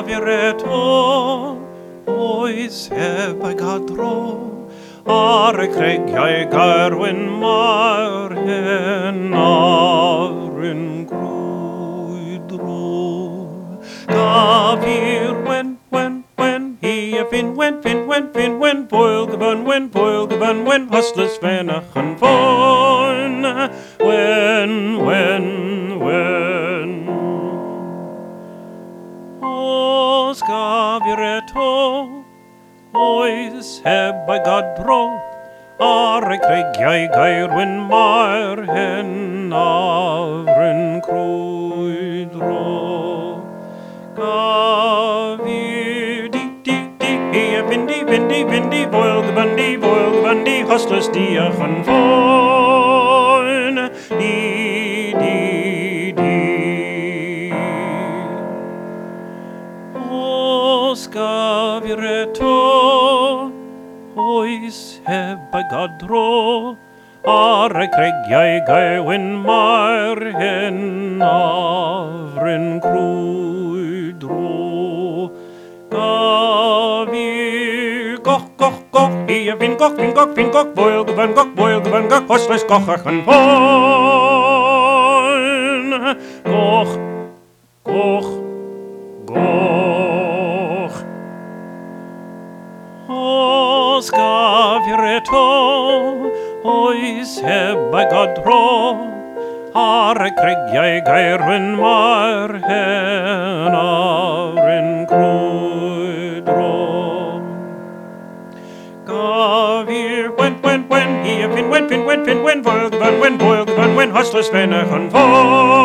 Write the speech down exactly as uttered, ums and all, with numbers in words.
gavireto, ois heb I gadro, are Craig I garwin mar hen arin gruidro. Gavir wen wen wen he a fin wen fin wen fin wen boil gaban wen boil gaban wen hustlers venach and fon wen wen wen. Os gavireto, ois heb I gadro, are Craig I gairwin mar hen avrin cruidro. Gavir di di di he a vindi vindi vindi boil the bundy boil the bundy hustlers diach and fon di di di. Os gavireto, ois heb I gadro, are Craig I gairwin mar hen avrin cruidro. Gavir goch goch goch he a vin goch vin goch vin goch boil gavan goch boil gavan goch hustlers gochach and fon goch goch goch. Os gavireto, ois heb I gadro, are Craig I gairwin mar hen avrin cruidro. Gavir wen wen wen he a fin wen fin wen fin wen boil gavan wen boil gavan wen hustlers venach and fon